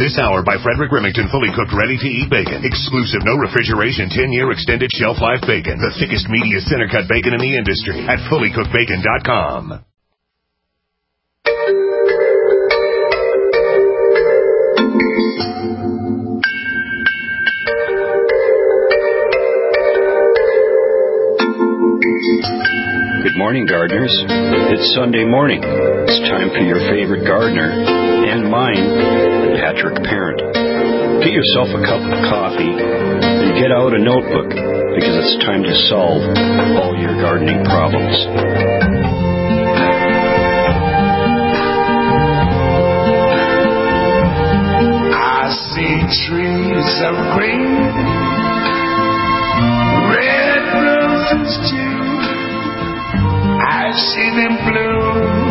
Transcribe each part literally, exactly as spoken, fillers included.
This hour by Frederick Remington, fully cooked, ready-to-eat bacon. Exclusive, no refrigeration, ten-year extended shelf life bacon. The thickest, meatiest center-cut bacon in the industry at fully cooked bacon dot com. Good morning, gardeners. It's Sunday morning. It's time for your favorite gardener and mine, Patrick Parent. Get yourself a cup of coffee and get out a notebook because it's time to solve all your gardening problems. I see trees of green, red roses too. I see them bloom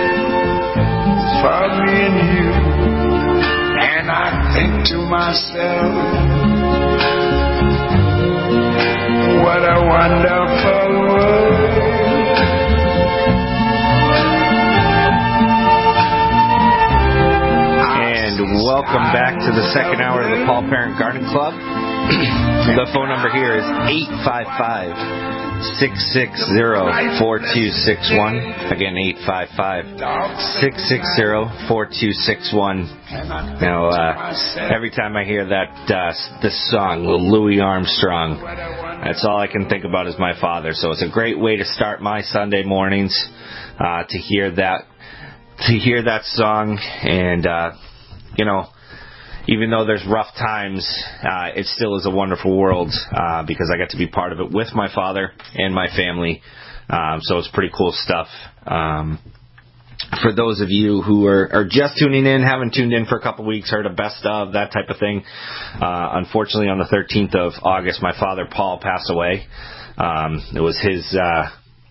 for me and you, and I think to myself, what a wonderful world. And welcome back to the second hour of the Paul Parent Garden Club. The phone number here is eight five five, six six zero, four two six one. Again, eight five five, six six zero, four two six one. Now, uh, every time I hear that, uh, this song, Louis Armstrong, that's all I can think about is my father. So it's a great way to start my Sunday mornings, uh, to hear that, to hear that song. And, uh, you know, even though there's rough times, uh, it still is a wonderful world, uh, because I got to be part of it with my father and my family. Um, so it's pretty cool stuff. Um, for those of you who are, are just tuning in, haven't tuned in for a couple weeks, heard a best of, that type of thing. Uh, unfortunately, on the thirteenth of August, my father, Paul, passed away. Um, it was his, uh,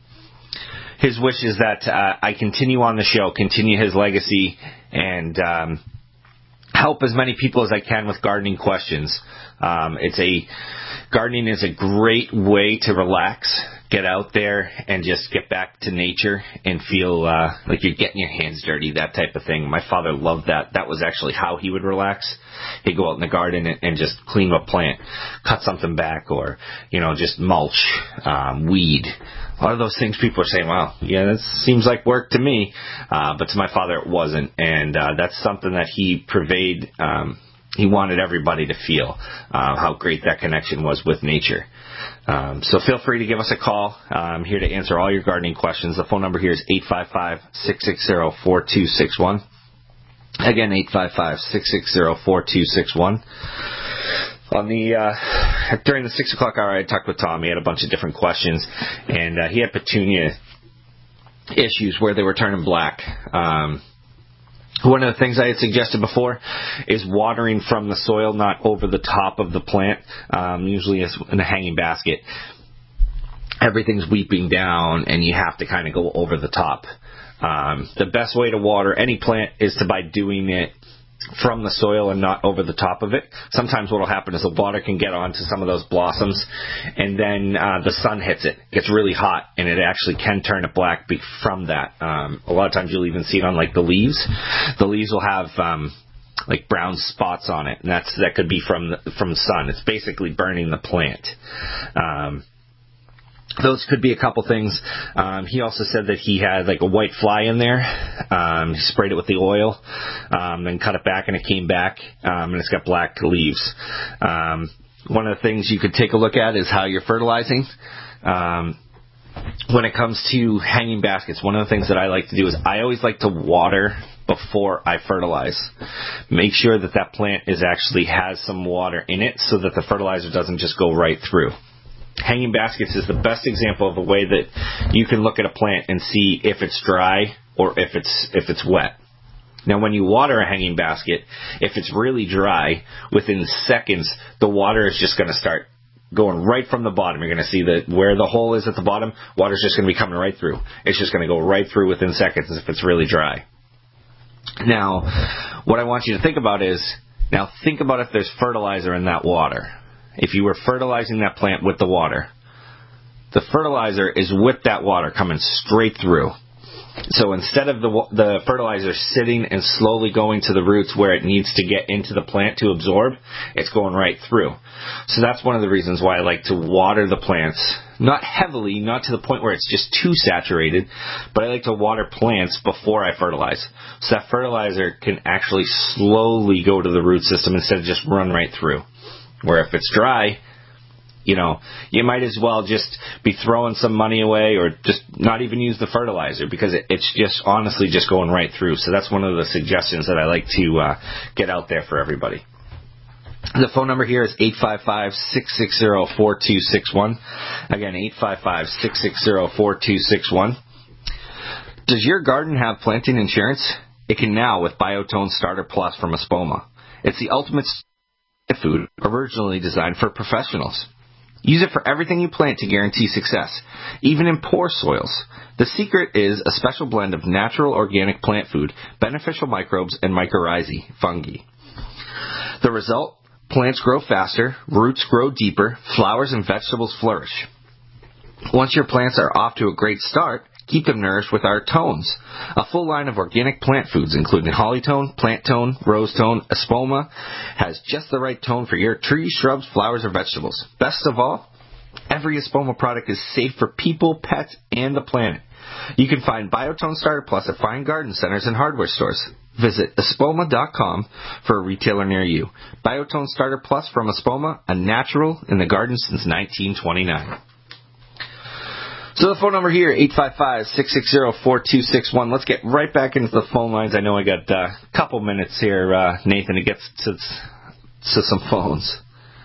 his wishes that, uh, I continue on the show, continue his legacy, and, um, help as many people as I can with gardening questions. Um, it's a gardening is a great way to relax, get out there, and just get back to nature and feel uh, like you're getting your hands dirty, that type of thing. My father loved that. That was actually how he would relax. He'd go out in the garden and, and just clean up a plant, cut something back, or you know, just mulch, um, weed. A lot of those things people are saying, wow, yeah, that seems like work to me. Uh, but to my father, it wasn't. And uh, that's something that he pervade. Um, he wanted everybody to feel uh, how great that connection was with nature. Um, so feel free to give us a call. I'm here to answer all your gardening questions. The phone number here is eight five five, six six zero, four two six one. Again, eight five five, six six zero, four two six one. On the uh, during the six o'clock hour, I talked with Tom. He had a bunch of different questions, and uh, he had petunia issues where they were turning black. Um, one of the things I had suggested before is watering from the soil, not over the top of the plant. Um, usually, it's in a hanging basket. Everything's weeping down, and you have to kind of go over the top. Um, the best way to water any plant is to by doing it from the soil and not over the top of it. Sometimes what will happen is the water can get onto some of those blossoms, and then uh, the sun hits it. It gets really hot, and it actually can turn it black from that. Um, a lot of times you'll even see it on like the leaves. The leaves will have um, like brown spots on it, and that's that could be from the, from the sun. It's basically burning the plant. Um, Those could be a couple things. Um, he also said that he had like a white fly in there. Um, he sprayed it with the oil, um, then cut it back, and it came back, um, and it's got black leaves. Um, one of the things you could take a look at is how you're fertilizing. Um, when it comes to hanging baskets, one of the things that I like to do is I always like to water before I fertilize. Make sure that that plant is actually has some water in it so that the fertilizer doesn't just go right through. Hanging baskets is the best example of a way that you can look at a plant and see if it's dry or if it's if it's wet. Now, when you water a hanging basket, if it's really dry, within seconds, the water is just going to start going right from the bottom. You're going to see that where the hole is at the bottom, water's just going to be coming right through. It's just going to go right through within seconds if it's really dry. Now, what I want you to think about is, now think about if there's fertilizer in that water. If you were fertilizing that plant with the water, the fertilizer is with that water coming straight through. So instead of the the fertilizer sitting and slowly going to the roots where it needs to get into the plant to absorb, it's going right through. So that's one of the reasons why I like to water the plants, not heavily, not to the point where it's just too saturated, but I like to water plants before I fertilize. So that fertilizer can actually slowly go to the root system instead of just run right through. Where if it's dry, you know, you might as well just be throwing some money away or just not even use the fertilizer because it, it's just honestly just going right through. So that's one of the suggestions that I like to uh, get out there for everybody. The phone number here is eight five five, six six zero, four two six one. Again, eight five five, six six zero, four two six one. Does your garden have planting insurance? It can now with Biotone Starter Plus from Espoma. It's the ultimate food originally designed for professionals. Use it for everything you plant to guarantee success, even in poor soils. The secret is a special blend of natural organic plant food, beneficial microbes, and mycorrhizae, fungi. The result? Plants grow faster, roots grow deeper, flowers and vegetables flourish. Once your plants are off to a great start, keep them nourished with our tones, a full line of organic plant foods including Hollytone, Plant Tone, Rose Tone. Espoma has just the right tone for your trees, shrubs, flowers, or vegetables. Best of all, every Espoma product is safe for people, pets, and the planet. You can find Biotone Starter Plus at fine garden centers and hardware stores. Visit espoma dot com for a retailer near you. Biotone Starter Plus from Espoma, a natural in the garden since nineteen twenty-nine. So the phone number here, eight five five, six six zero, four two six one. Let's get right back into the phone lines. I know I got a uh, couple minutes here, uh, Nathan, to get to, to some phones.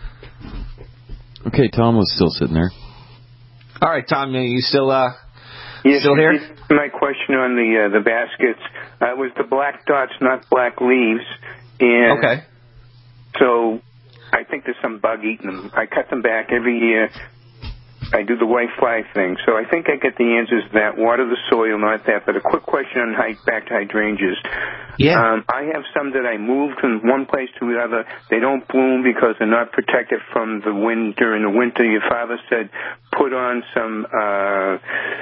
Okay, Tom was still sitting there. All right, Tom, are you still uh, yes, still here? My question on the uh, the baskets uh, was the black dots, not black leaves. And okay. So I think there's some bug eating them. I cut them back every year. I do the white fly thing. So I think I get the answers to that. Water the soil, not that. But a quick question on high, back to hydrangeas. Yeah. Um, I have some that I moved from one place to the other. They don't bloom because they're not protected from the wind during the winter. Your father said put on some uh,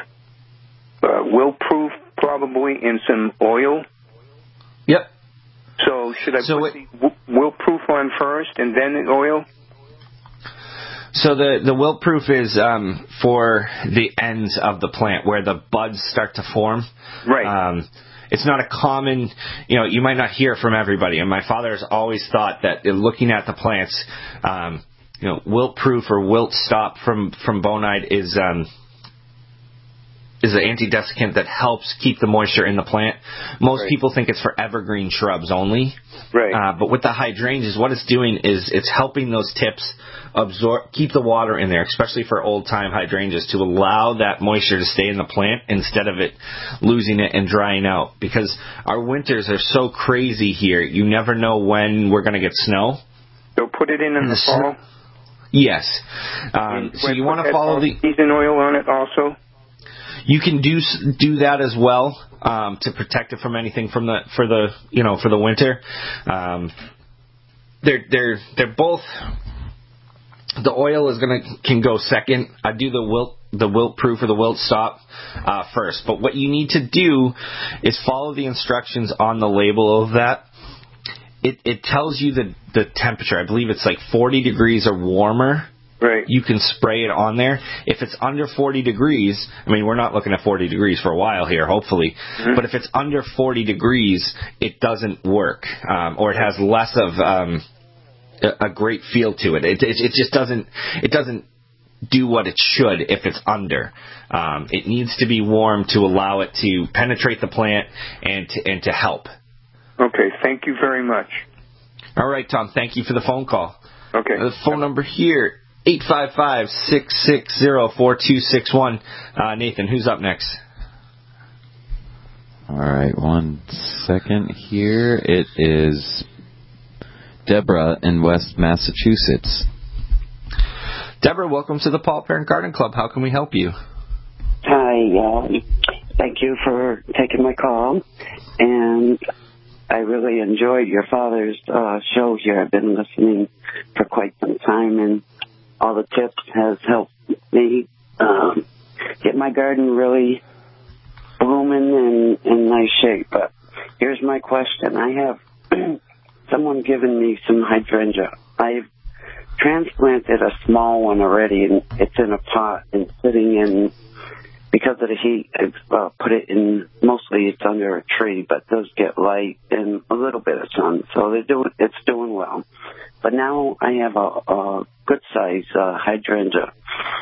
uh, wilt-proof probably and some oil. Yep. So should I so put it, the wilt-proof on first and then the oil? So the, the wilt-proof is um, for the ends of the plant where the buds start to form. Right. Um, it's not a common, you know, you might not hear from everybody. And my father has always thought that in looking at the plants, um, you know, wilt-proof or wilt-stop from, from Bonide is um, is an antidesicant that helps keep the moisture in the plant. Most right. people think it's for evergreen shrubs only. Right. Uh, but with the hydrangeas, what it's doing is it's helping those tips absorb, keep the water in there, especially for old-time hydrangeas, to allow that moisture to stay in the plant instead of it losing it and drying out. Because our winters are so crazy here, you never know when we're going to get snow. So put it in in the, the fall? Yes. Um, so you want to follow the... season oil on it also? You can do do that as well um, to protect it from anything from the for the you know for the winter. Um, they're they're they're both. The oil is gonna can go second. I do the wilt the wilt proof or the wilt stop uh, first. But what you need to do is follow the instructions on the label of that. It it tells you the the temperature. I believe it's like forty degrees or warmer. Right. You can spray it on there. If it's under forty degrees, I mean, we're not looking at forty degrees for a while here, hopefully. Mm-hmm. But if it's under forty degrees, it doesn't work, um, or it has less of um, a, a great feel to it. It, it. it just doesn't. It doesn't do what it should if it's under. Um, it needs to be warm to allow it to penetrate the plant and to, and to help. Okay. Thank you very much. All right, Tom. Thank you for the phone call. Okay. Uh, the phone number here. eight five five, six six zero, four two six one. Uh, Nathan, who's up next? All right, one second here. It is Deborah in West Massachusetts. Deborah, welcome to the Paul Parent Garden Club. How can we help you? Hi, um, thank you for taking my call. And I really enjoyed your father's uh, show here. I've been listening for quite some time, and all the tips has helped me um, get my garden really blooming and in nice shape. But here's my question. I have someone given me some hydrangea. I've transplanted a small one already, and it's in a pot and sitting in, because of the heat, I've uh, put it in, mostly it's under a tree, but it does get light and a little bit of sun, so they're doing, it's doing well. But now I have a, a good size uh, hydrangea.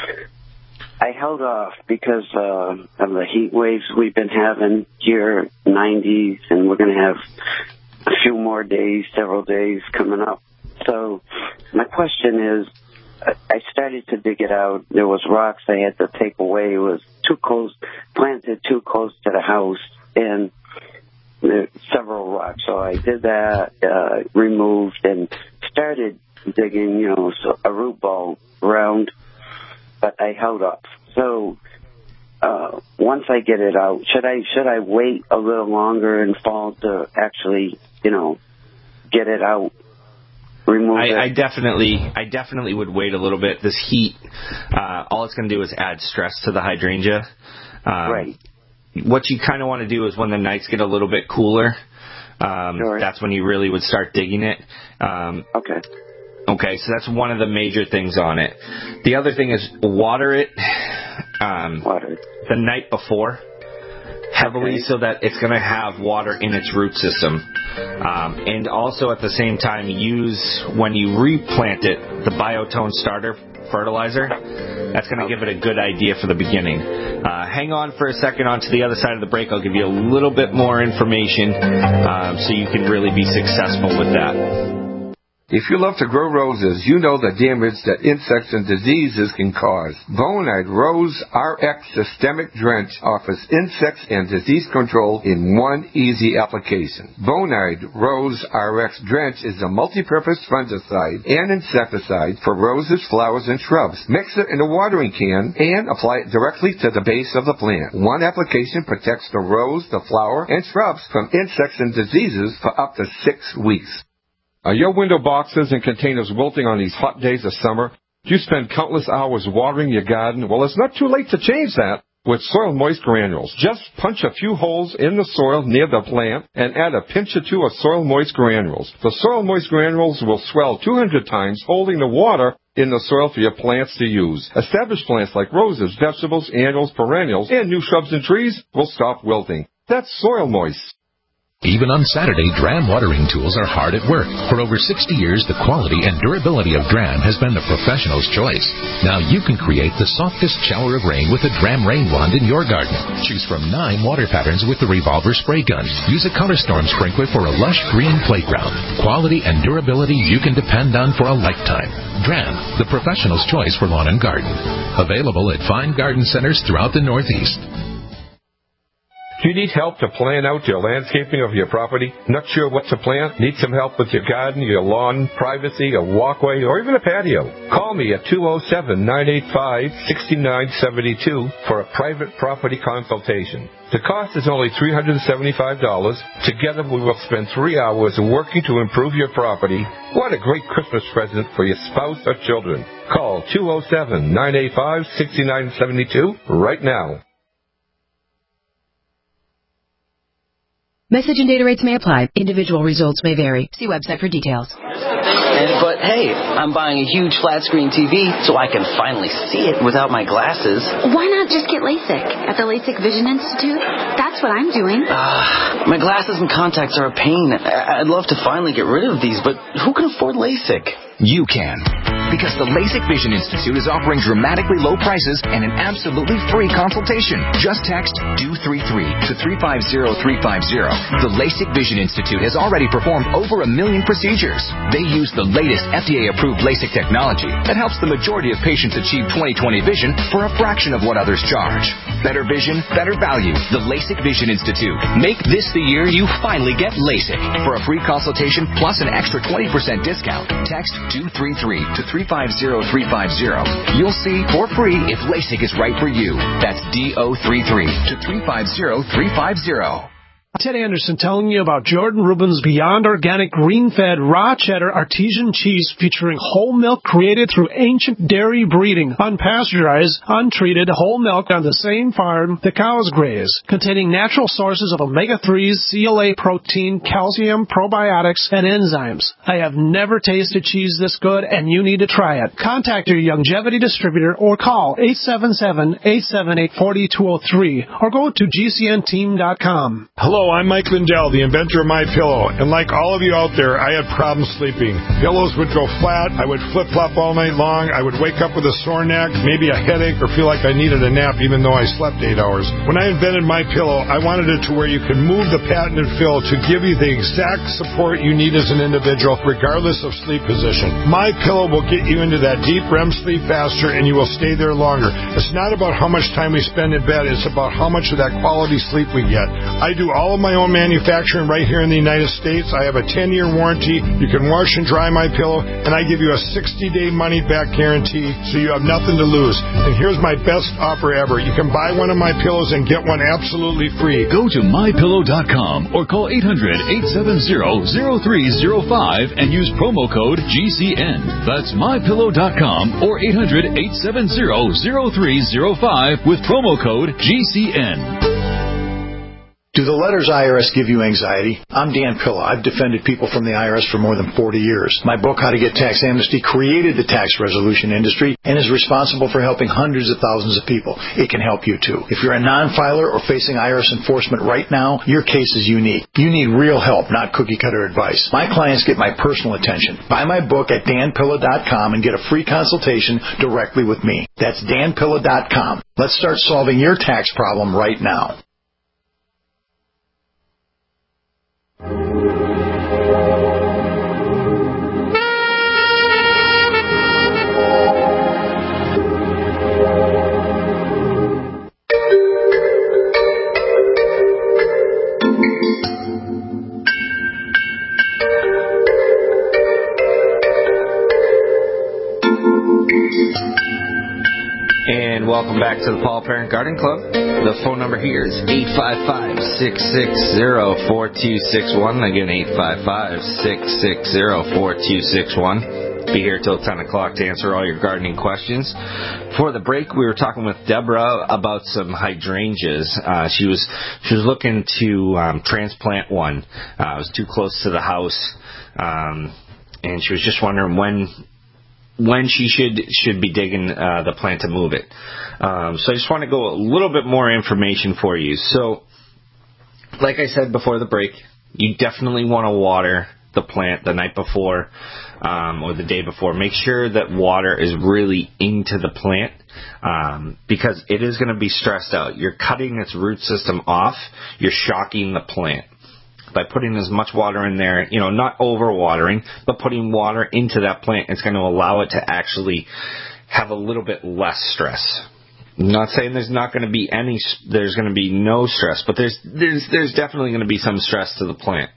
I held off because uh, of the heat waves we've been having here, nineties, and we're going to have a few more days, several days coming up. So my question is, I started to dig it out. There was rocks I had to take away. It was too close, planted too close to the house, and there several rocks. So I did that, uh, removed, and started digging, you know, so a root ball around, but I held up. So uh, once I get it out, should I should I wait a little longer in fall to actually, you know, get it out? Remove I, it? I definitely, I definitely would wait a little bit. This heat, uh, all it's going to do is add stress to the hydrangea. Um, right. What you kind of want to do is when the nights get a little bit cooler, um, sure. that's when you really would start digging it. Um, okay. Okay, so that's one of the major things on it. The other thing is water it, um, water. the night before. Heavily, okay. so that it's going to have water in its root system. Um, and also at the same time use, when you replant it, the Biotone starter fertilizer. That's going to give it a good idea for the beginning. Uh, hang on for a second on to the other side of the break. I'll give you a little bit more information um, so you can really be successful with that. If you love to grow roses, you know the damage that insects and diseases can cause. Bonide Rose R X Systemic Drench offers insects and disease control in one easy application. Bonide Rose R X Drench is a multi-purpose fungicide and insecticide for roses, flowers, and shrubs. Mix it in a watering can and apply it directly to the base of the plant. One application protects the rose, the flower, and shrubs from insects and diseases for up to six weeks. Are your window boxes and containers wilting on these hot days of summer? Do you spend countless hours watering your garden? Well, it's not too late to change that with Soil Moist Granules. Just punch a few holes in the soil near the plant and add a pinch or two of Soil Moist Granules. The Soil Moist Granules will swell two hundred times, holding the water in the soil for your plants to use. Established plants like roses, vegetables, annuals, perennials, and new shrubs and trees will stop wilting. That's Soil Moist. Even on Saturday, Dram watering tools are hard at work. For over sixty years, the quality and durability of Dram has been the professional's choice. Now you can create the softest shower of rain with a Dram rain wand in your garden. Choose from nine water patterns with the revolver spray gun. Use a Color Storm sprinkler for a lush green playground. Quality and durability you can depend on for a lifetime. Dram, the professional's choice for lawn and garden. Available at fine garden centers throughout the Northeast. Do you need help to plan out your landscaping of your property? Not sure what to plant? Need some help with your garden, your lawn, privacy, a walkway, or even a patio? Call me at two oh seven, nine eight five, six nine seven two for a private property consultation. The cost is only three hundred seventy-five dollars. Together we will spend three hours working to improve your property. What a great Christmas present for your spouse or children. Call two oh seven, nine eight five, six nine seven two right now. Message and data rates may apply. Individual results may vary. See website for details. And, but hey, I'm buying a huge flat screen T V so I can finally see it without my glasses. Why not just get LASIK at the LASIK Vision Institute? That's what I'm doing. Uh, my glasses and contacts are a pain. I'd love to finally get rid of these, but who can afford LASIK? You can. Because the LASIK Vision Institute is offering dramatically low prices and an absolutely free consultation. Just text D O three three to three five zero three five zero. The LASIK Vision Institute has already performed over a million procedures. They use the latest F D A-approved LASIK technology that helps the majority of patients achieve twenty twenty vision for a fraction of what others charge. Better vision, better value. The LASIK Vision Institute. Make this the year you finally get LASIK. For a free consultation plus an extra twenty percent discount, text D O three three to three five zero three five zero. You'll see for free if LASIK is right for you. That's D O three three to three five zero three five zero. Ted Anderson telling you about Jordan Rubin's Beyond Organic Green-Fed Raw Cheddar Artesian Cheese featuring whole milk created through ancient dairy breeding, unpasteurized, untreated whole milk on the same farm the cows graze, containing natural sources of omega threes, C L A protein, calcium, probiotics, and enzymes. I have never tasted cheese this good, and you need to try it. Contact your Youngevity distributor or call eight seven seven, eight seven eight, four two zero three or go to G C N team dot com. Hello, I'm Mike Lindell, the inventor of MyPillow, and like all of you out there, I had problems sleeping. Pillows would go flat, I would flip-flop all night long, I would wake up with a sore neck, maybe a headache, or feel like I needed a nap even though I slept eight hours. When I invented MyPillow, I wanted it to where you could move the patented fill to give you the exact support you need as an individual, regardless of sleep position. MyPillow will get you into that deep R E M sleep faster, and you will stay there longer. It's not about how much time we spend in bed, it's about how much of that quality sleep we get. I do all of my own manufacturing right here in the United States. I have a ten-year warranty. You can wash and dry my pillow, and I give you a sixty-day money-back guarantee, so you have nothing to lose. And here's my best offer ever. You can buy one of my pillows and get one absolutely free. Go to my pillow dot com or call eight hundred, eight seven zero, zero three zero five and use promo code G C N. That's my pillow dot com or eight hundred, eight seven zero, zero three zero five with promo code G C N. Do the letters I R S give you anxiety? I'm Dan Pilla. I've defended people from the I R S for more than forty years. My book, How to Get Tax Amnesty, created the tax resolution industry and is responsible for helping hundreds of thousands of people. It can help you, too. If you're a non-filer or facing I R S enforcement right now, your case is unique. You need real help, not cookie-cutter advice. My clients get my personal attention. Buy my book at Dan Pilla dot com and get a free consultation directly with me. That's Dan Pilla dot com. Let's start solving your tax problem right now. And welcome back to the Paul Parent Garden Club. The phone number here is eight five five, six six zero, four two six one. Again, eight five five, six six zero, four two six one. Be here till ten o'clock to answer all your gardening questions. Before the break, we were talking with Deborah about some hydrangeas. Uh, she was she was looking to um, transplant one. Uh, it was too close to the house, um, and she was just wondering when when she should should be digging uh, the plant to move it. Um, so I just want to go a little bit more information for you. So, like I said before the break, you definitely want to water the plant the night before um, or the day before. Make sure that water is really into the plant um, because it is going to be stressed out. You're cutting its root system off. You're shocking the plant. By putting as much water in there, you know, not over-watering, but putting water into that plant, it's going to allow it to actually have a little bit less stress. I'm not saying there's not going to be any, there's going to be no stress, but there's there's there's definitely going to be some stress to the plant.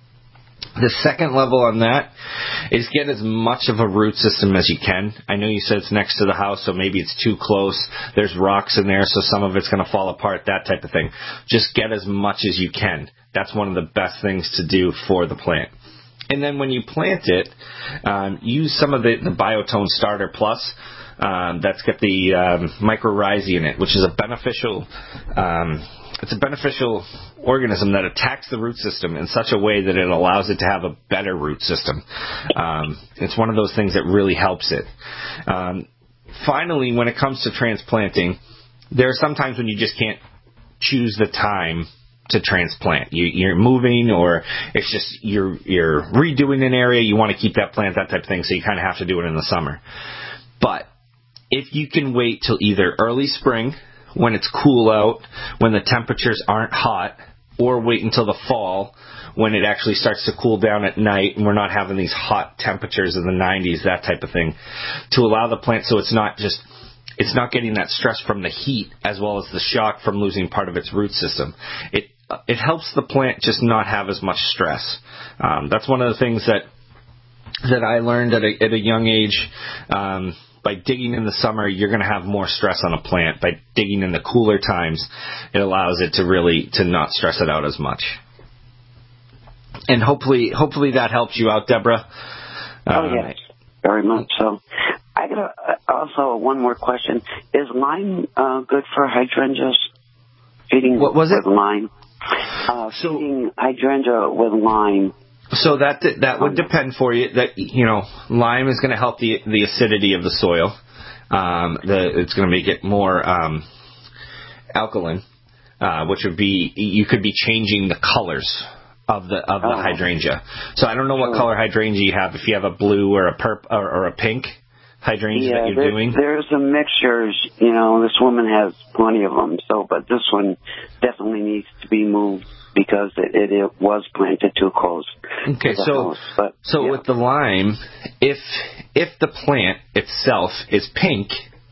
The second level on that is get as much of a root system as you can. I know you said it's next to the house, so maybe it's too close. There's rocks in there, so some of it's going to fall apart, that type of thing. Just get as much as you can. That's one of the best things to do for the plant. And then when you plant it, um, use some of the, the Biotone Starter Plus. Um, that's got the um, mycorrhizae in it, which is a beneficial um, it's a beneficial organism that attacks the root system in such a way that it allows it to have a better root system. Um, it's one of those things that really helps it. Um, finally, when it comes to transplanting, there are some times when you just can't choose the time to transplant. You, you're moving, or it's just you're you're redoing an area. You want to keep that plant, that type of thing, so you kind of have to do it in the summer. But if you can wait till either early spring, when it's cool out, when the temperatures aren't hot, or wait until the fall when it actually starts to cool down at night and we're not having these hot temperatures in the nineties, that type of thing, to allow the plant so it's not just it's not getting that stress from the heat as well as the shock from losing part of its root system. It it helps the plant just not have as much stress. Um, that's one of the things that that I learned at a, at a young age. Um, by digging in the summer, you're going to have more stress on a plant. By digging in the cooler times, it allows it to really to not stress it out as much. and hopefully, hopefully that helps you out, Deborah. Oh, Um, yes, very much so. I got a, also one more question. Is lime uh, good for hydrangeas? Feeding what was with it? lime. Uh, feeding hydrangea with lime. So that that would depend for you. That you know, lime is going to help the the acidity of the soil. Um, the, it's going to make it more um, alkaline, uh, which would be you could be changing the colors of the of the oh. hydrangea. So I don't know what color hydrangea you have. If you have a blue or a purp or, or a pink hydrangea yeah, that you're there, doing. There's a mixture. You know, this woman has plenty of them. So, but this one definitely needs to be moved because it, it, it was planted too close. Okay, to the so house. But, so yeah. with the lime, if if the plant itself is pink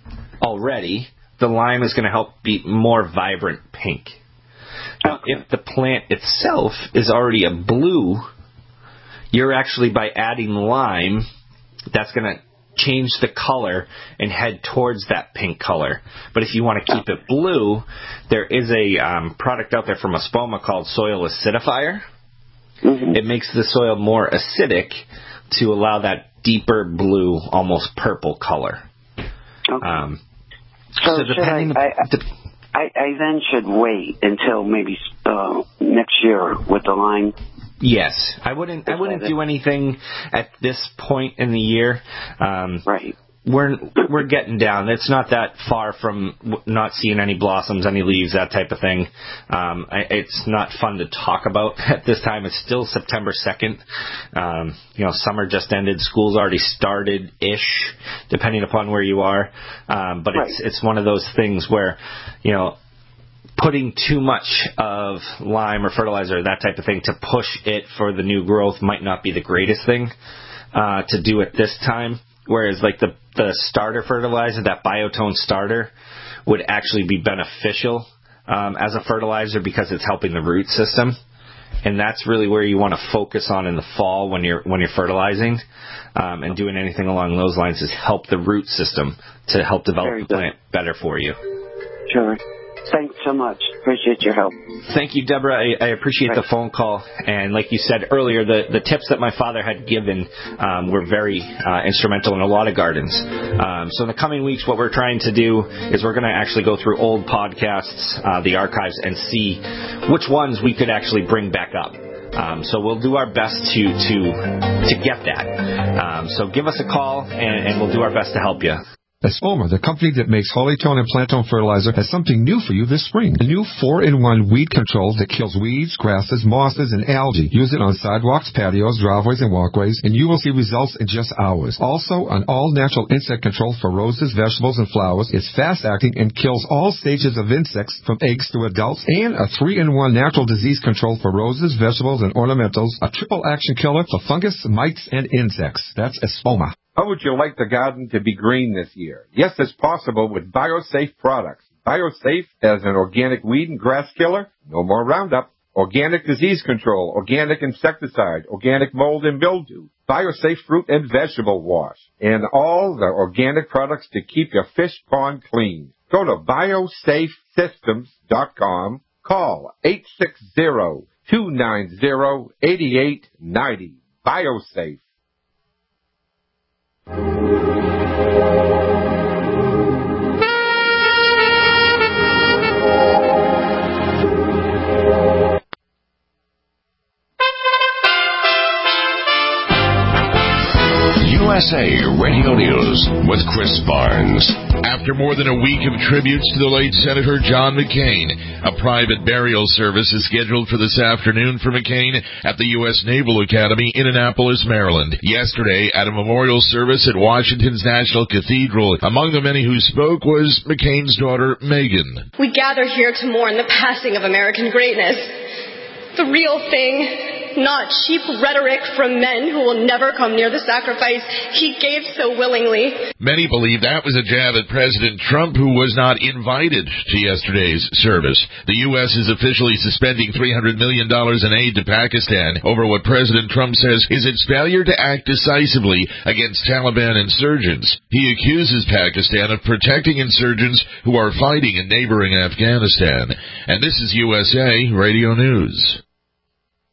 already, the lime is going to help be more vibrant pink. Now, if the plant itself is already a blue, you're actually, by adding lime, that's going to change the color and head towards that pink color. But if you want to keep it blue, there is a um, product out there from Espoma called Soil Acidifier. Mm-hmm. It makes the soil more acidic to allow that deeper blue, almost purple color. Okay. Um, so, so depending... I, I, I, I then should wait until maybe uh, next year with the lime. Yes, I wouldn't. I wouldn't do anything at this point in the year. Um, right. We're we're getting down. It's not that far from not seeing any blossoms, any leaves, that type of thing. Um, I, it's not fun to talk about at this time. It's still September second. Um, you know, summer just ended. School's already started ish, depending upon where you are. Um, but right. it's it's one of those things where, you know, putting too much of lime or fertilizer, that type of thing, to push it for the new growth might not be the greatest thing uh, to do at this time. Whereas like the, the starter fertilizer, that Biotone starter, would actually be beneficial um, as a fertilizer because it's helping the root system. And that's really where you want to focus on in the fall when you're when you're fertilizing um, and doing anything along those lines, is help the root system to help develop Very the good. plant better for you. Sure. Thanks so much. Appreciate your help. Thank you, Deborah. I, I appreciate right. the phone call. And like you said earlier, the, the tips that my father had given um, were very uh, instrumental in a lot of gardens. Um, so in the coming weeks, what we're trying to do is we're going to actually go through old podcasts, uh, the archives, and see which ones we could actually bring back up. Um, so we'll do our best to to to get that. Um, so give us a call, and, and we'll do our best to help you. Espoma, the company that makes Hollytone and Plantone fertilizer, has something new for you this spring. A new four in one weed control that kills weeds, grasses, mosses, and algae. Use it on sidewalks, patios, driveways, and walkways, and you will see results in just hours. Also, an all-natural insect control for roses, vegetables, and flowers. It's fast-acting and kills all stages of insects from eggs to adults. And a three in one natural disease control for roses, vegetables, and ornamentals. A triple-action killer for fungus, mites, and insects. That's Espoma. How would you like the garden to be green this year? Yes, it's possible with BioSafe products. BioSafe as an organic weed and grass killer, no more Roundup, organic disease control, organic insecticide, organic mold and mildew, BioSafe fruit and vegetable wash, and all the organic products to keep your fish pond clean. Go to biosafe systems dot com, call eight six zero, two nine zero, eight eight nine zero. BioSafe. U S A Radio News with Chris Barnes. After more than a week of tributes to the late Senator John McCain, a private burial service is scheduled for this afternoon for McCain at the U S Naval Academy in Annapolis, Maryland. Yesterday, at a memorial service at Washington's National Cathedral, among the many who spoke was McCain's daughter, Megan. We gather here to mourn the passing of American greatness. The real thing. Not cheap rhetoric from men who will never come near the sacrifice he gave so willingly. Many believe that was a jab at President Trump, who was not invited to yesterday's service. The U S is officially suspending three hundred million dollars in aid to Pakistan over what President Trump says is its failure to act decisively against Taliban insurgents. He accuses Pakistan of protecting insurgents who are fighting in neighboring Afghanistan. And this is U S A Radio News.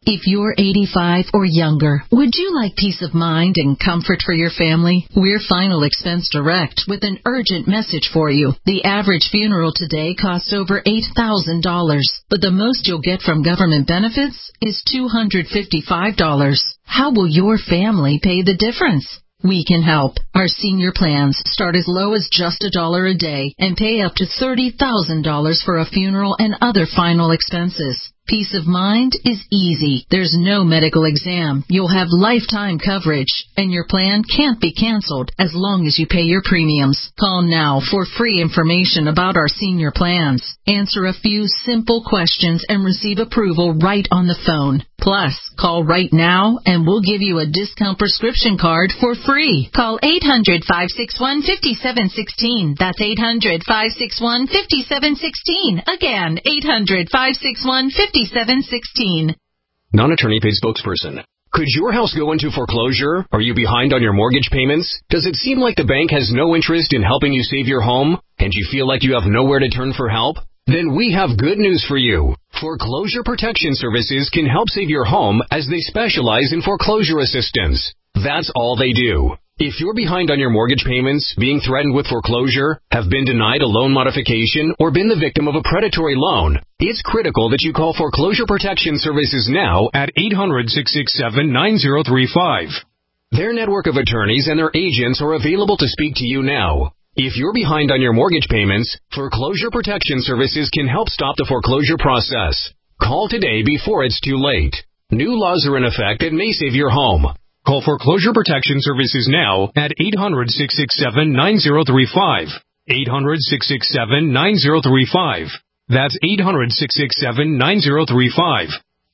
If you're eighty-five or younger, would you like peace of mind and comfort for your family? We're Final Expense Direct with an urgent message for you. The average funeral today costs over eight thousand dollars, but the most you'll get from government benefits is two hundred fifty-five dollars. How will your family pay the difference? We can help. Our senior plans start as low as just a dollar a day and pay up to thirty thousand dollars for a funeral and other final expenses. Peace of mind is easy. There's no medical exam. You'll have lifetime coverage, and your plan can't be canceled as long as you pay your premiums. Call now for free information about our senior plans. Answer a few simple questions and receive approval right on the phone. Plus, call right now and we'll give you a discount prescription card for free. Call eight hundred, five six one, five seven one six. That's eight hundred, five six one, five seven one six. Again, eight hundred, five six one, five seven one six. Non-attorney paid spokesperson. Could your house go into foreclosure? Are you behind on your mortgage payments? Does it seem like the bank has no interest in helping you save your home? And you feel like you have nowhere to turn for help? Then we have good news for you. Foreclosure Protection Services can help save your home as they specialize in foreclosure assistance. That's all they do. If you're behind on your mortgage payments, being threatened with foreclosure, have been denied a loan modification, or been the victim of a predatory loan, it's critical that you call Foreclosure Protection Services now at eight hundred, six six seven, nine zero three five. Their network of attorneys and their agents are available to speak to you now. If you're behind on your mortgage payments, Foreclosure Protection Services can help stop the foreclosure process. Call today before it's too late. New laws are in effect that may save your home. Call Foreclosure Protection Services now at eight hundred, six six seven, nine zero three five. eight hundred, six six seven, nine zero three five. That's eight hundred, six six seven, nine zero three five.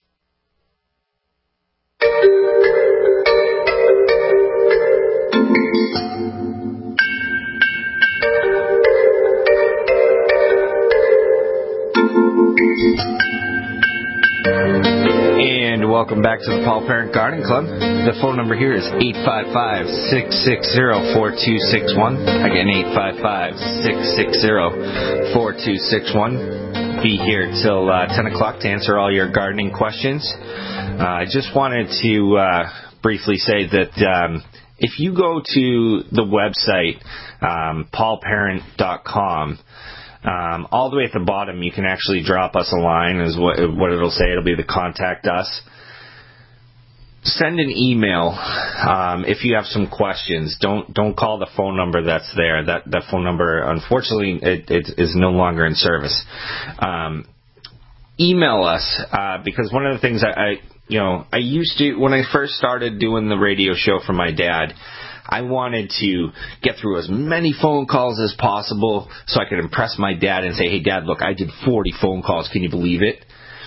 And welcome back to the Paul Parent Garden Club. The phone number here is eight five five, six six zero, four two six one. Again, eight five five, six six zero, four two six one. Be here till uh, ten o'clock to answer all your gardening questions. Uh, I just wanted to uh, briefly say that um, if you go to the website, um, paul parent dot com, Um, all the way at the bottom, you can actually drop us a line, is what, what it'll say. It'll be the contact us. Send an email um, if you have some questions. Don't don't call the phone number that's there. That that phone number, unfortunately, it, it is no longer in service. Um, email us uh, because one of the things I, I you know I used to, when I first started doing the radio show for my dad, I wanted to get through as many phone calls as possible so I could impress my dad and say, hey, Dad, look, I did forty phone calls. Can you believe it?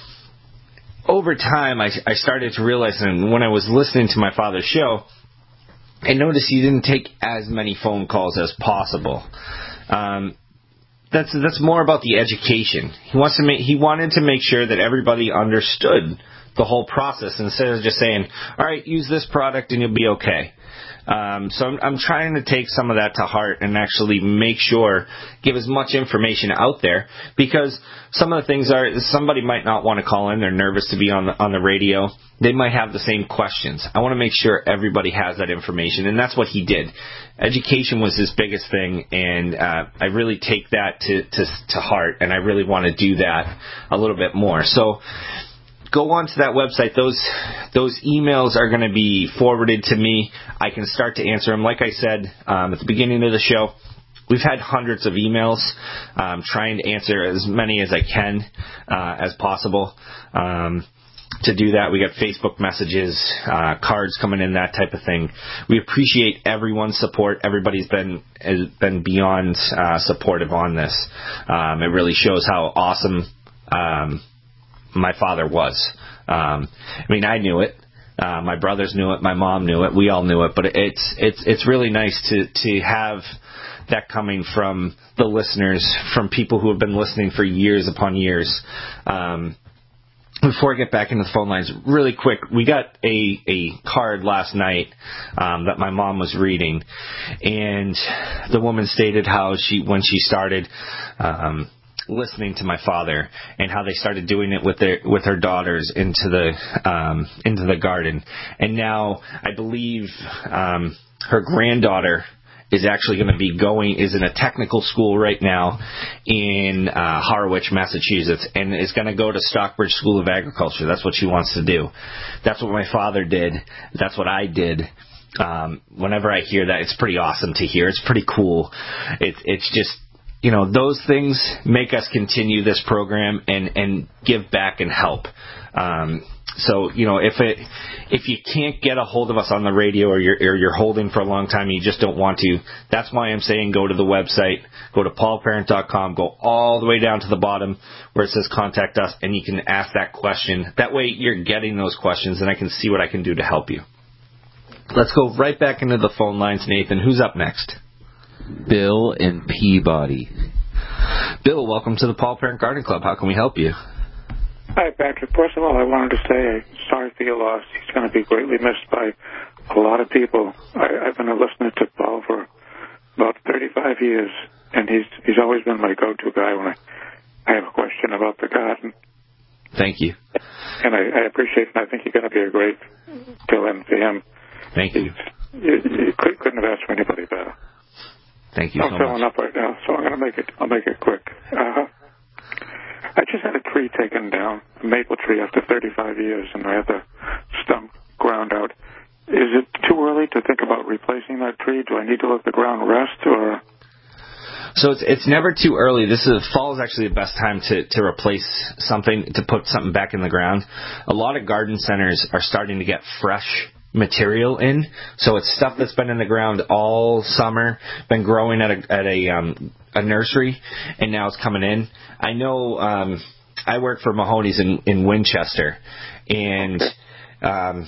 Over time, I, I started to realize, and when I was listening to my father's show, I noticed he didn't take as many phone calls as possible. Um, that's that's more about the education. He wants to make he wanted to make sure that everybody understood the whole process instead of just saying, all right, use this product and you'll be okay. Um, so I'm, I'm trying to take some of that to heart and actually make sure, give as much information out there, because some of the things are, somebody might not want to call in, they're nervous to be on the, on the radio, they might have the same questions. I want to make sure everybody has that information, and that's what he did. Education was his biggest thing, and uh, I really take that to, to, to heart, and I really want to do that a little bit more. So go on to that website. Those those emails are going to be forwarded to me. I can start to answer them. Like I said um, at the beginning of the show, we've had hundreds of emails, um, trying to answer as many as I can uh, as possible. Um, to do that, we got Facebook messages, uh, cards coming in, that type of thing. We appreciate everyone's support. Everybody's been has been beyond uh, supportive on this. Um, it really shows how awesome Um, my father was. Um, I mean, I knew it. Uh, my brothers knew it. My mom knew it. We all knew it. But it's it's it's really nice to to have that coming from the listeners, from people who have been listening for years upon years. Um, before I get back into the phone lines, really quick, we got a a card last night um, that my mom was reading, and the woman stated how she when she started. Um, listening to my father and how they started doing it with their with her daughters into the um, into the garden. And now I believe um, her granddaughter is actually going to be going, is in a technical school right now in uh, Harwich, Massachusetts, and is going to go to Stockbridge School of Agriculture. That's what she wants to do. That's what my father did. That's what I did. Um, whenever I hear that, it's pretty awesome to hear. It's pretty cool. It, it's just, you know, those things make us continue this program and, and give back and help. Um, so, you know, if it, if you can't get a hold of us on the radio or you're, or you're holding for a long time and you just don't want to, that's why I'm saying go to the website, go to paul parent dot com, go all the way down to the bottom where it says contact us, and you can ask that question. That way you're getting those questions and I can see what I can do to help you. Let's go right back into the phone lines, Nathan. Who's up next? Bill in Peabody. Bill, welcome to the Paul Parent Garden Club. How can we help you? Hi, Patrick. First of all, I wanted to say I'm sorry for your loss. He's going to be greatly missed by a lot of people. I, I've been a listener to Paul for about thirty-five years, and he's he's always been my go-to guy when I, I have a question about the garden. Thank you. And I, I appreciate it. I think you're going to be a great fill-in for him. Thank you. You, you could, couldn't have asked for anybody better. Thank you I'm so filling much. up right now, so I'm going to make it. I'll make it quick. Uh, I just had a tree taken down, a maple tree, after thirty-five years, and I had the stump ground out. Is it too early to think about replacing that tree? Do I need to let the ground rest, or? So it's it's never too early. This is fall is actually the best time to, to replace something, to put something back in the ground. A lot of garden centers are starting to get fresh material in, so it's stuff that's been in the ground all summer, been growing at a at a um a nursery, and now it's coming in. I know um I work for Mahoney's in in Winchester, and um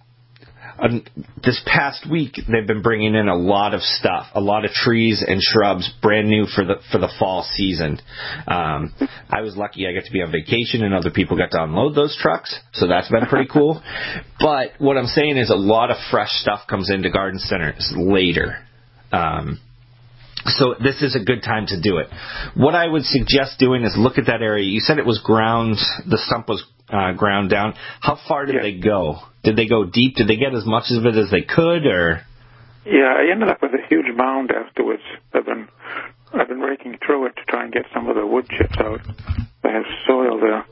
Um, this past week, they've been bringing in a lot of stuff, a lot of trees and shrubs, brand new for the for the fall season. Um, I was lucky I got to be on vacation, and other people got to unload those trucks, so that's been pretty cool. But what I'm saying is a lot of fresh stuff comes into garden centers later. Um, so this is a good time to do it. What I would suggest doing is look at that area. You said it was ground, the stump was uh, ground down. How far did yeah. they go? Did they go deep? Did they get as much of it as they could, or? Yeah, I ended up with a huge mound afterwards. I've been I've been raking through it to try and get some of the wood chips out. I have soil there.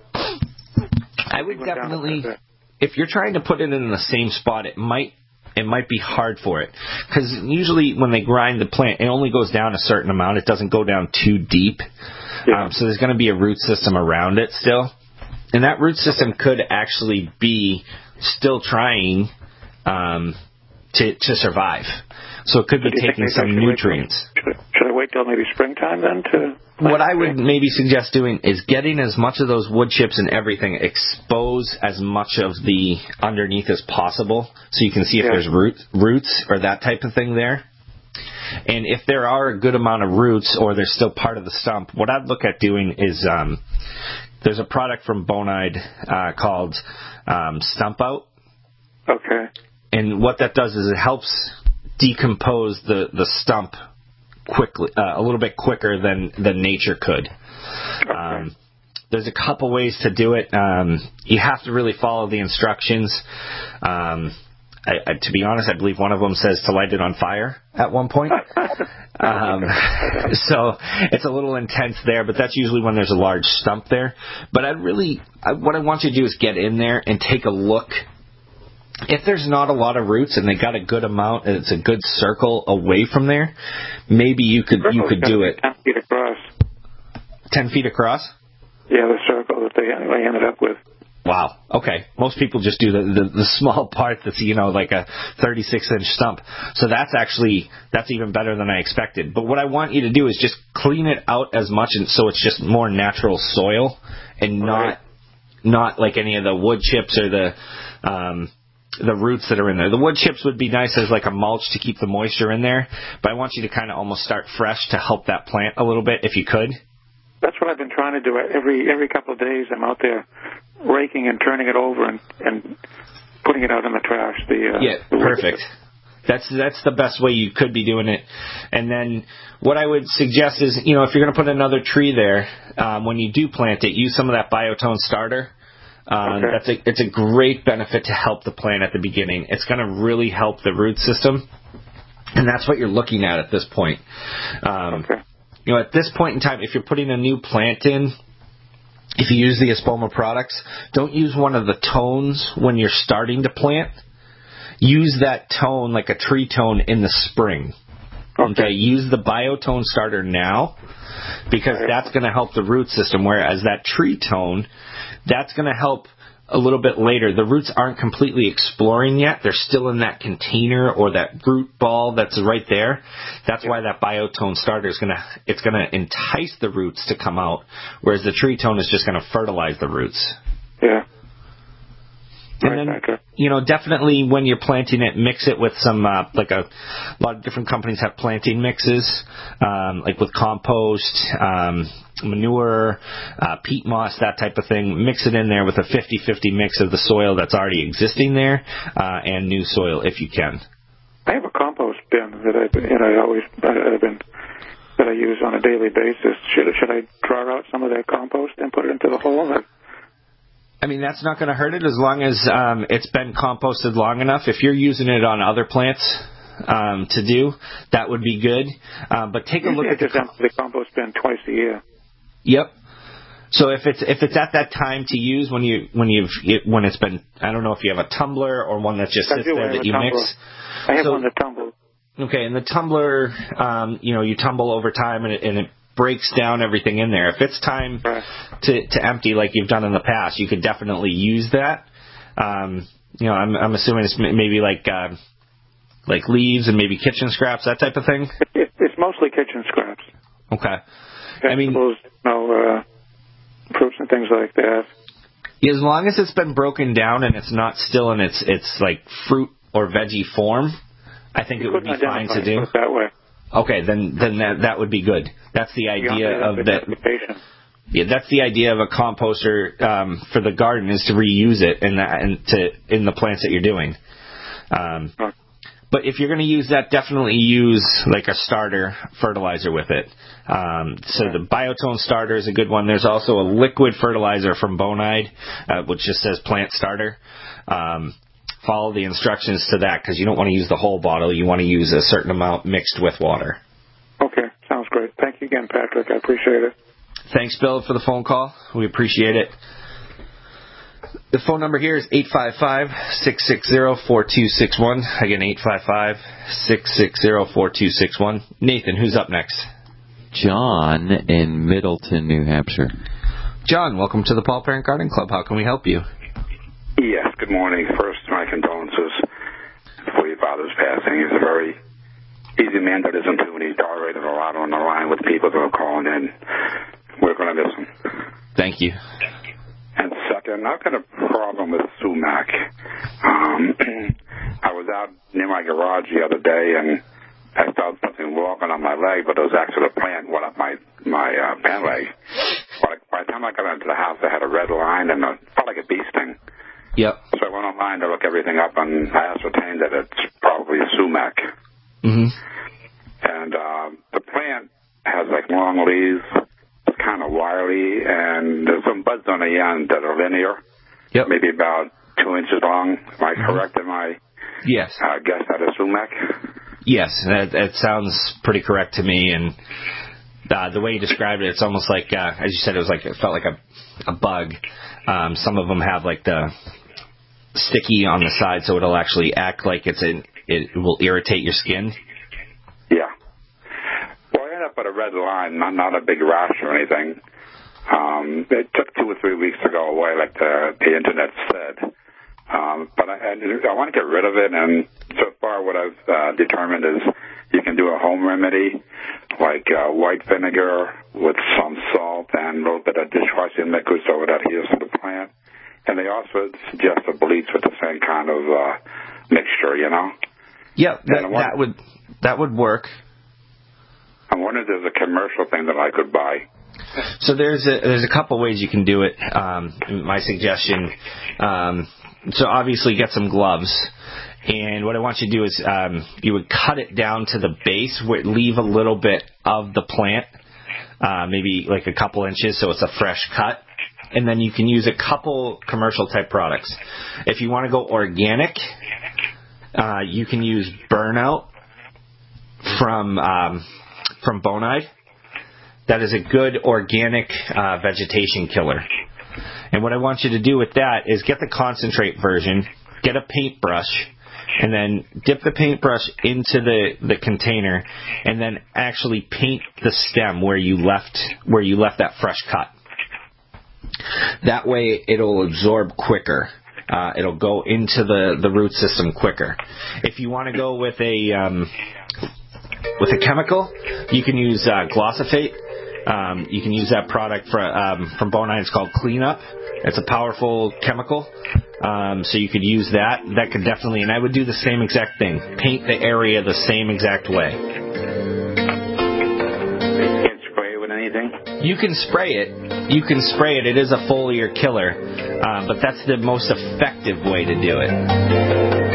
I would definitely, if you're trying to put it in the same spot, it might it might be hard for it, because usually when they grind the plant, it only goes down a certain amount. It doesn't go down too deep. Yeah. Um, so there's going to be a root system around it still, and that root system could actually be still trying um, to to survive. So it could be taking some nutrients. Should, should I wait till maybe springtime then to? What I would maybe suggest doing is getting as much of those wood chips and everything, expose as much of the underneath as possible, so you can see if yeah. there's root, roots or that type of thing there. And if there are a good amount of roots, or they're still part of the stump, what I'd look at doing is um, there's a product from Bonide uh, called um, Stump Out. Okay. And what that does is it helps decompose the, the stump quickly, uh, a little bit quicker than, than nature could. Okay. Um, there's a couple ways to do it. Um, you have to really follow the instructions. Um, I, I, to be honest, I believe one of them says to light it on fire at one point. um, so it's a little intense there, but that's usually when there's a large stump there. But I'd really, I, what I want you to do is get in there and take a look. If there's not a lot of roots and they got a good amount, and it's a good circle away from there, maybe you could you could do it. Ten feet across. Ten feet across? Yeah, the circle that they, they ended up with. Wow. Okay. Most people just do the, the, the small part that's, you know, like a thirty-six inch stump. So that's actually, that's even better than I expected. But what I want you to do is just clean it out as much, and so it's just more natural soil and not, right. not like any of the wood chips or the, um, the roots that are in there. The wood chips would be nice as like a mulch to keep the moisture in there, but I want you to kind of almost start fresh to help that plant a little bit if you could. That's what I've been trying to do. Every every couple of days I'm out there raking and turning it over and, and putting it out in the trash. The uh, Yeah, the perfect. That's that's the best way you could be doing it. And then what I would suggest is, you know, if you're going to put another tree there, um, when you do plant it, use some of that Biotone starter. Um, okay. That's a, it's a great benefit to help the plant at the beginning. It's going to really help the root system, and that's what you're looking at at this point. Um, okay. You know, at this point in time, if you're putting a new plant in, if you use the Espoma products, don't use one of the tones when you're starting to plant. Use that tone like a tree tone in the spring. Okay. okay? Use the Biotone starter now because okay. that's going to help the root system, whereas that tree tone, that's going to help a little bit later. The roots aren't completely exploring yet. They're still in that container or that root ball that's right there. That's why that Biotone starter is going to, it's going to entice the roots to come out, whereas the tree tone is just going to fertilize the roots. Yeah. And then, you know, definitely when you're planting it, mix it with some, uh, like a, a lot of different companies have planting mixes, um, like with compost, um, manure, uh, peat moss, that type of thing. Mix it in there with a fifty-fifty mix of the soil that's already existing there, uh, and new soil if you can. I have a compost bin that I, that I always, I've been, that I use on a daily basis. Should, should I draw out some of that compost and put it into the hole? Or? I mean, that's not going to hurt it as long as um, it's been composted long enough. If you're using it on other plants um, to do, that would be good. Uh, but take a look at the, com- the compost bin twice a year. Yep. So if it's if it's at that time to use when you when you've it, when it's been, I don't know if you have a tumbler or one that just sits there that you tumbler. mix. I have so, one that tumbles. Okay, and the tumbler, um, you know, you tumble over time and it, and it breaks down everything in there. If it's time right. to, to empty like you've done in the past, you could definitely use that. Um, you know, I'm, I'm assuming it's maybe like uh, like leaves and maybe kitchen scraps, that type of thing. It, it's mostly kitchen scraps. Okay. Vegetables, I mean, you know, uh, fruits and things like that. As long as it's been broken down and it's not still in its its like fruit or veggie form, I think you it would be fine to do. It that way. Okay, then then that that would be good. That's the idea of that. Yeah, that's the idea of a composter um, for the garden is to reuse it in that and to in the plants that you're doing. Um, huh. But if you're going to use that, definitely use like a starter fertilizer with it. Um, so the Biotone starter is a good one. There's also a liquid fertilizer from Bonide, uh, which just says plant starter. Um, Follow the instructions to that because you don't want to use the whole bottle. You want to use a certain amount mixed with water. Okay, sounds great. Thank you again, Patrick. I appreciate it. Thanks, Bill, for the phone call. We appreciate it. The phone number here is eight five five, six six zero, four two six one. Again, eight five five, six six zero, four two six one. Nathan, who's up next? John in Middleton, New Hampshire. John, welcome to the Paul Parent Garden Club. How can we help you? Yes, good morning. First, my condolences for your father's passing. He's a very easy man to listen to, and he tolerated a lot on the line with people that are calling in. We're going to miss him. Thank you. And second, I've got a problem with sumac. Um, I was out near my garage the other day, and I felt something walking on my leg, but it was actually a plant went up my, my uh, pant leg. But by the time I got into the house, I had a red line, and it felt like a bee sting. Yep. So I went online to look everything up, and I ascertained that it's probably a sumac. Mm-hmm. And uh, the plant has like long leaves, it's kind of wiry, and there's some buds on the end that are linear. Yep. Maybe about two inches long. Am I correct in my yes. uh, guess that is sumac? Yes, that, that sounds pretty correct to me. And uh, the way you described it, it's almost like, uh, as you said, it was like it felt like a a bug. Um, some of them have like the sticky on the side, so it'll actually act like it's in, it will irritate your skin. Yeah. Well, I ended up with a red line, not not a big rash or anything. Um, it took two or three weeks to go away, like the, the internet said. Um, but I, I want to get rid of it, and so far what I've uh, determined is you can do a home remedy, like uh, white vinegar with some salt and a little bit of dishwashing liquid so it adheres to the plant. And they also suggest a bleach with the same kind of uh, mixture, you know? Yeah, that, wonder, that would that would work. I wonder if there's a commercial thing that I could buy. So there's a, there's a couple ways you can do it. Um, my suggestion, um, so obviously get some gloves. And what I want you to do is um, you would cut it down to the base, where leave a little bit of the plant, uh, maybe like a couple inches, so it's a fresh cut. And then you can use a couple commercial type products. If you want to go organic, uh, you can use Burnout from um, from Bonide. That is a good organic uh, vegetation killer. And what I want you to do with that is get the concentrate version, get a paintbrush, and then dip the paintbrush into the, the container, and then actually paint the stem where you left where you left that fresh cut. That way it'll absorb quicker. Uh, it'll go into the, the root system quicker. If you want to go with a um, with a chemical, you can use uh, Glossopate. Um, you can use that product for, um, from Bonide. It's called Cleanup. It's a powerful chemical, um, so you could use that. That could definitely, and I would do the same exact thing. Paint the area the same exact way. You can't spray it with anything? You can spray it. You can spray it. It is a foliar killer, uh, but that's the most effective way to do it.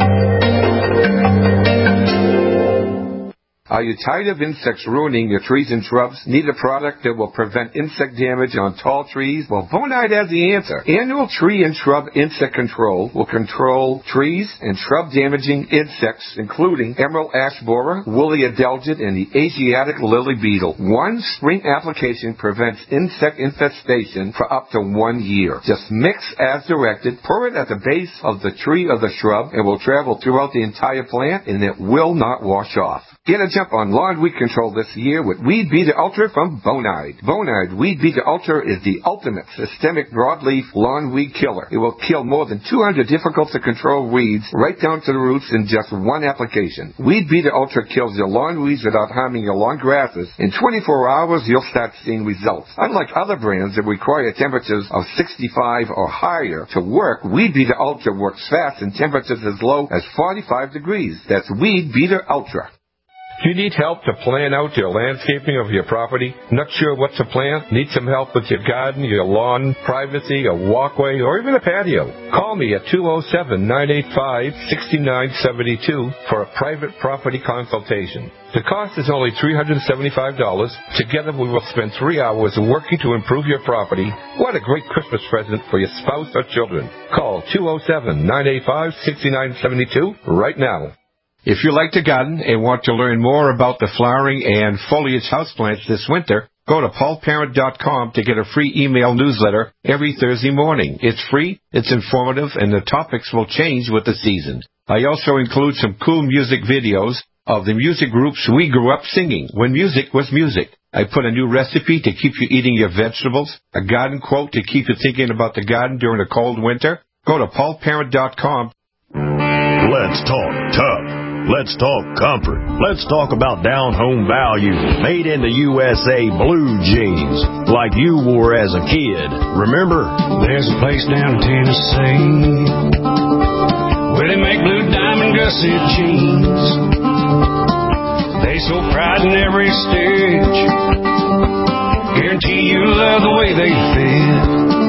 Are you tired of insects ruining your trees and shrubs? Need a product that will prevent insect damage on tall trees? Well, Bonide has the answer. Annual Tree and Shrub Insect Control will control trees and shrub damaging insects, including emerald ash borer, woolly adelgid, and the Asiatic lily beetle. One spring application prevents insect infestation for up to one year. Just mix as directed, pour it at the base of the tree or the shrub, and will travel throughout the entire plant, and it will not wash off. Get a jump on lawn weed control this year with Weed Beater Ultra from Bonide. Bonide Weed Beater Ultra is the ultimate systemic broadleaf lawn weed killer. It will kill more than two hundred difficult-to-control weeds right down to the roots in just one application. Weed Beater Ultra kills your lawn weeds without harming your lawn grasses. In twenty-four hours, you'll start seeing results. Unlike other brands that require temperatures of sixty-five or higher to work, Weed Beater Ultra works fast in temperatures as low as forty-five degrees. That's Weed Beater Ultra. Do you need help to plan out your landscaping of your property? Not sure what to plant? Need some help with your garden, your lawn, privacy, a walkway, or even a patio? Call me at two oh seven, nine eight five, six nine seven two for a private property consultation. The cost is only three hundred seventy-five dollars. Together we will spend three hours working to improve your property. What a great Christmas present for your spouse or children. Call two oh seven, nine eight five, six nine seven two right now. If you like to garden and want to learn more about the flowering and foliage houseplants this winter, go to paul parent dot com to get a free email newsletter every Thursday morning. It's free, it's informative, and the topics will change with the season. I also include some cool music videos of the music groups we grew up singing when music was music. I put a new recipe to keep you eating your vegetables, a garden quote to keep you thinking about the garden during a cold winter. Go to paul parent dot com. Let's talk tough. Let's talk comfort. Let's talk about down-home value. Made in the U S A blue jeans, like you wore as a kid. Remember? There's a place down in Tennessee where they make blue diamond gusset jeans. They so pride in every stitch. Guarantee you love the way they fit.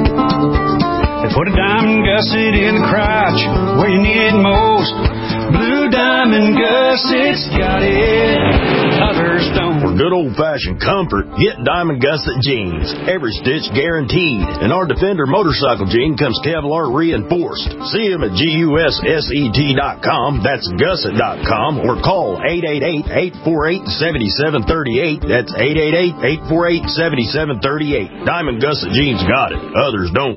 They put a diamond gusset in the crotch where you need it most. Blue Diamond Gussets got it, others don't. For good old-fashioned comfort, get Diamond Gusset jeans. Every stitch guaranteed. And our Defender motorcycle jean comes Kevlar reinforced. See them at gusset dot com, that's gusset dot com, or call eight eight eight, eight four eight, seven seven three eight. That's eight eight eight, eight four eight, seven seven three eight. Diamond Gusset jeans got it, others don't.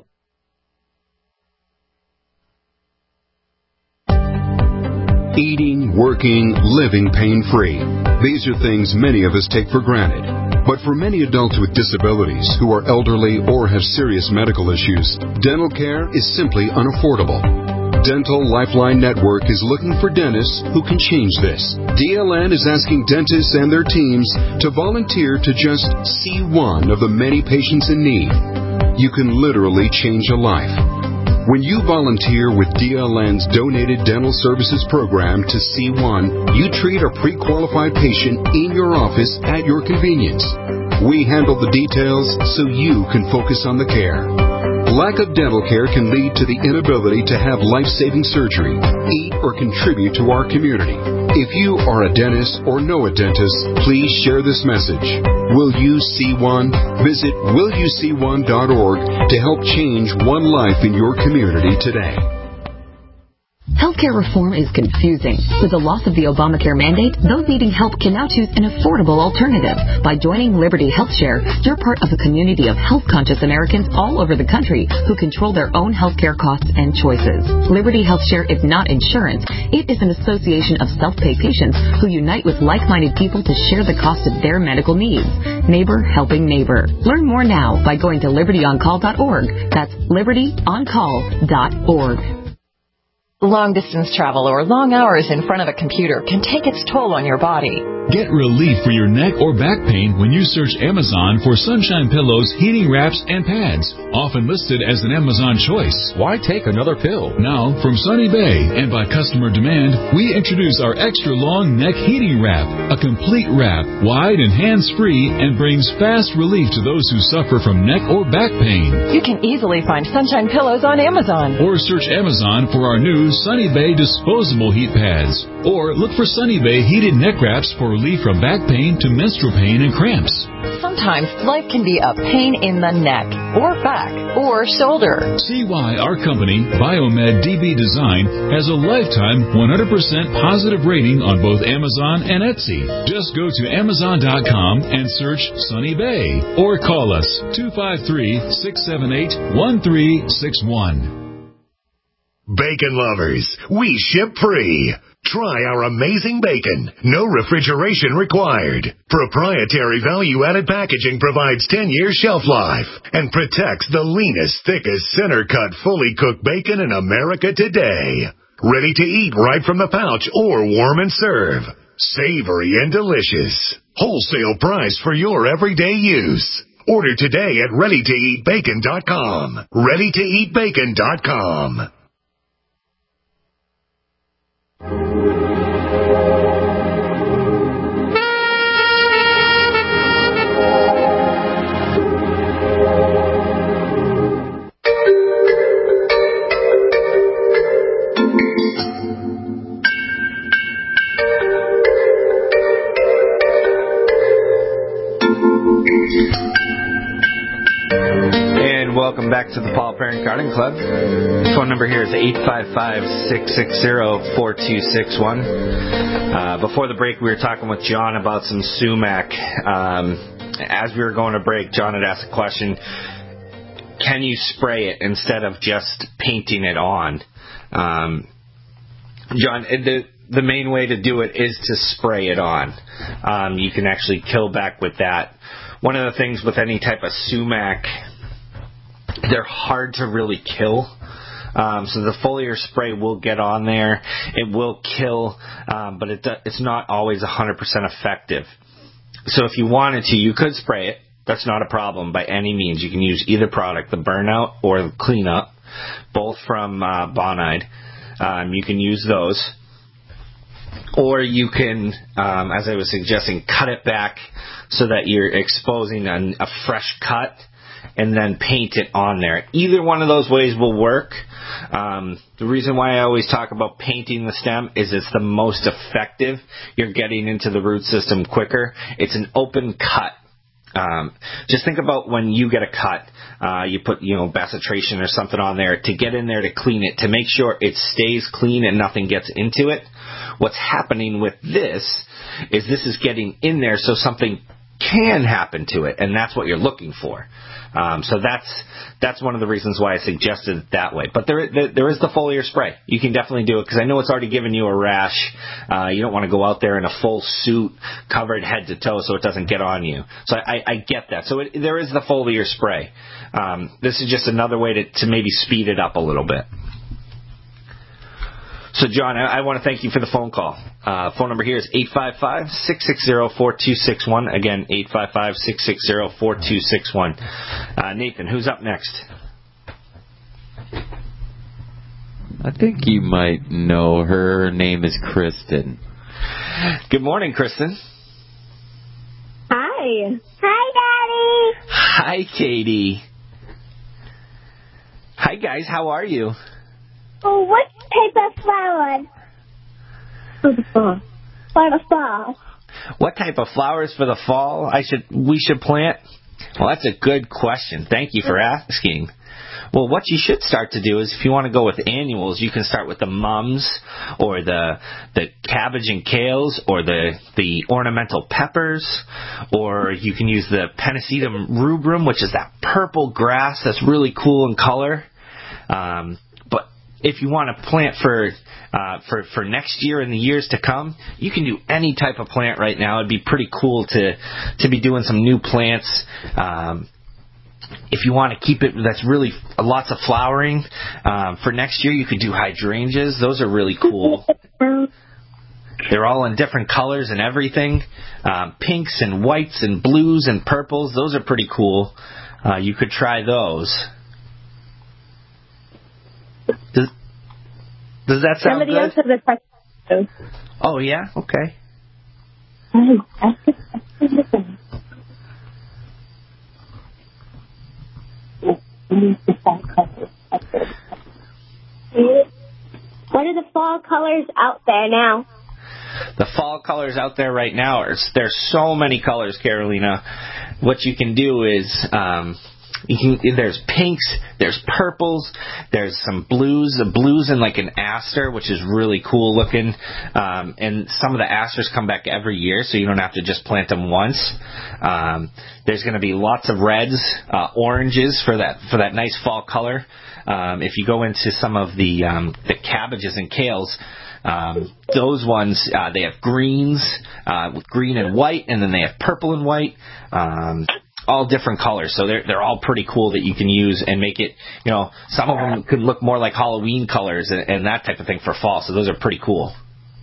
Eating, working, living pain-free. These are things many of us take for granted. But for many adults with disabilities who are elderly or have serious medical issues, dental care is simply unaffordable. Dental Lifeline Network is looking for dentists who can change this. D L N is asking dentists and their teams to volunteer to just see one of the many patients in need. You can literally change a life. When you volunteer with D L N's Donated Dental Services Program to C one, you treat a pre-qualified patient in your office at your convenience. We handle the details so you can focus on the care. lack of dental care can lead to the inability to have life-saving surgery, eat, or contribute to our community. If you are a dentist or know a dentist, please share this message. Will you see one? Visit will you see one dot org to help change one life in your community today. Healthcare reform is confusing. With the loss of the Obamacare mandate, those needing help can now choose an affordable alternative. By joining Liberty HealthShare, you're part of a community of health-conscious Americans all over the country who control their own healthcare costs and choices. Liberty HealthShare is not insurance. It is an association of self-pay patients who unite with like-minded people to share the cost of their medical needs. Neighbor helping neighbor. Learn more now by going to liberty on call dot org. That's liberty on call dot org. Long-distance travel or long hours in front of a computer can take its toll on your body. Get relief for your neck or back pain when you search Amazon for Sunshine Pillows, heating wraps, and pads, often listed as an Amazon choice. Why take another pill? Now, from Sunny Bay and by customer demand, we introduce our extra long neck heating wrap, a complete wrap, wide and hands-free, and brings fast relief to those who suffer from neck or back pain. You can easily find Sunshine Pillows on Amazon. Or search Amazon for our new Sunny Bay disposable heat pads. Or look for Sunny Bay heated neck wraps for relief from back pain to menstrual pain and cramps. Sometimes life can be a pain in the neck, or back, or shoulder. See why our company, Biomed D B Design, has a lifetime one hundred percent positive rating on both Amazon and Etsy. Just go to amazon dot com and search Sunny Bay, or call us two five three, six seven eight, one three six one. Bacon lovers, we ship free. Try our amazing bacon. No refrigeration required. Proprietary value-added packaging provides ten years shelf life and protects the leanest, thickest, center-cut, fully cooked bacon in America today. Ready to eat right from the pouch or warm and serve. Savory and delicious. Wholesale price for your everyday use. Order today at ready to eat bacon dot com. ready to eat bacon dot com. Welcome back to the Paul Parent Garden Club. Phone number here is eight five five, six six zero, four two six one. Uh, before the break, we were talking with John about some sumac. Um, as we were going to break, John had asked a question, can you spray it instead of just painting it on? Um, John, the, the main way to do it is to spray it on. Um, you can actually kill back with that. One of the things with any type of sumac, they're hard to really kill. Um, so the foliar spray will get on there. It will kill, um, but it, it's not always one hundred percent effective. So if you wanted to, you could spray it. That's not a problem by any means. You can use either product, the Burnout or the Cleanup, both from uh, Bonide. Um, you can use those. Or you can, um, as I was suggesting, cut it back so that you're exposing a, a fresh cut, and then paint it on there. Either one of those ways will work. Um, the reason why I always talk about painting the stem is it's the most effective. You're getting into the root system quicker. It's an open cut. Um, just think about when you get a cut, uh, you put, you know, bacitracin or something on there to get in there to clean it, to make sure it stays clean and nothing gets into it. What's happening with this is this is getting in there so something can happen to it, and that's what you're looking for. Um, so that's that's one of the reasons why I suggested it that way. But there there is the foliar spray. You can definitely do it because I know it's already given you a rash. Uh, you don't want to go out there in a full suit covered head to toe so it doesn't get on you. So I, I get that. So it, there is the foliar spray. Um, this is just another way to, to maybe speed it up a little bit. So, John, I, I want to thank you for the phone call. Uh, phone number here is eight five five, six six zero, four two six one. Again, eight five five, six six zero, four two six one. Uh, Nathan, who's up next? I think you might know her. Her name is Kristen. Good morning, Kristen. Hi. Hi, Daddy. Hi, Katie. Hi, guys. How are you? Oh, what type of flowers? For the fall. For the fall. What type of flowers for the fall I should we should plant? Well, that's a good question. Thank you for asking. Well, what you should start to do is, if you want to go with annuals, you can start with the mums, or the the cabbage and kales, or the the ornamental peppers, or you can use the Pennisetum rubrum, which is that purple grass that's really cool in color. Um, but if you want to plant for uh, for for next year and the years to come, you can do any type of plant right now. It'd be pretty cool to to be doing some new plants. Um, If you want to keep it that's really lots of flowering, um, for next year you could do hydrangeas. Those are really cool. They're all in different colors and everything. Um, pinks and whites and blues and purples. Those are pretty cool. Uh, you could try those. Does, does that sound Somebody good? else has a question. Oh, yeah? Okay. What are the fall colors out there now? The fall colors out there right now, are, there's so many colors, Carolina. What you can do is, um, you can, there's pinks, there's purples, there's some blues, the blues in like an aster, which is really cool looking. Um, and some of the asters come back every year, so you don't have to just plant them once. Um, there's going to be lots of reds, uh, oranges for that for that nice fall color. Um, if you go into some of the um, the cabbages and kales, um, those ones, uh, they have greens uh, with green and white, and then they have purple and white, um, all different colors. So they're they're all pretty cool that you can use and make it, you know, some of them could look more like Halloween colors and, and that type of thing for fall. So those are pretty cool.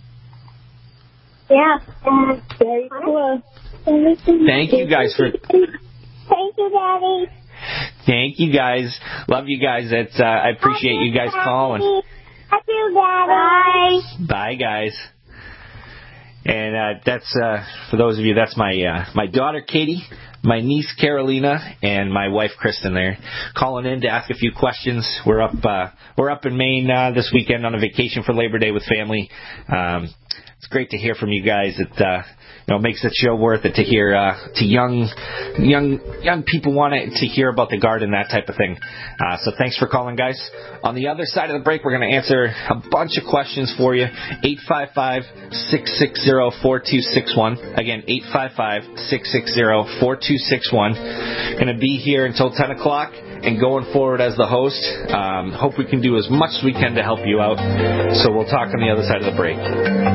Yeah, that's very cool. Thank you guys for. Thank you, Daddy. Thank you guys. Love you guys. That's uh, I appreciate you guys calling. Love you, Daddy. Bye. Bye, guys. And uh, that's uh, for those of you. That's my uh, my daughter Katie, my niece Carolina, and my wife Kristen. There calling in to ask a few questions. We're up uh, we're up in Maine uh, this weekend on a vacation for Labor Day with family. Um, it's great to hear from you guys. It uh, you know makes the show worth it to hear uh, to young young young people want to hear about the garden, that type of thing. Uh, so thanks for calling, guys. On the other side of the break, we're going to answer a bunch of questions for you. eight five five, six six zero, four two six one. Again, eight five five, six six zero, four two six one. Going to be here until ten o'clock and going forward as the host. Um, hope we can do as much as we can to help you out. So we'll talk on the other side of the break.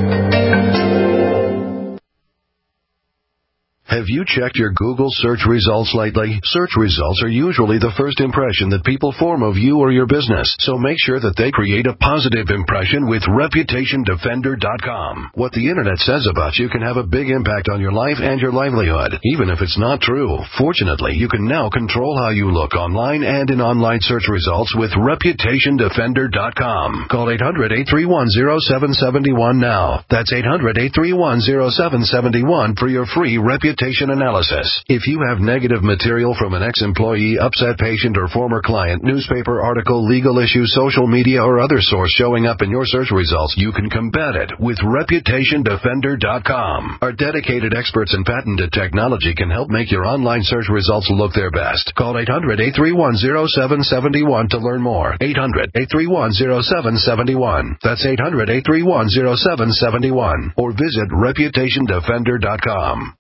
Have you checked your Google search results lately? Search results are usually the first impression that people form of you or your business, so make sure that they create a positive impression with Reputation Defender dot com. What the internet says about you can have a big impact on your life and your livelihood, even if it's not true. Fortunately, you can now control how you look online and in online search results with Reputation Defender dot com. Call eight hundred, eight three one, zero seven seven one now. That's eight hundred, eight three one, zero seven seven one for your free reputation analysis. If you have negative material from an ex-employee, upset patient, or former client, newspaper article, legal issue, social media, or other source showing up in your search results, you can combat it with Reputation Defender dot com. Our dedicated experts in patented technology can help make your online search results look their best. Call eight hundred, eight three one, zero seven seven one to learn more. eight hundred, eight three one, zero seven seven one. That's eight hundred, eight three one, zero seven seven one. Or visit Reputation Defender dot com.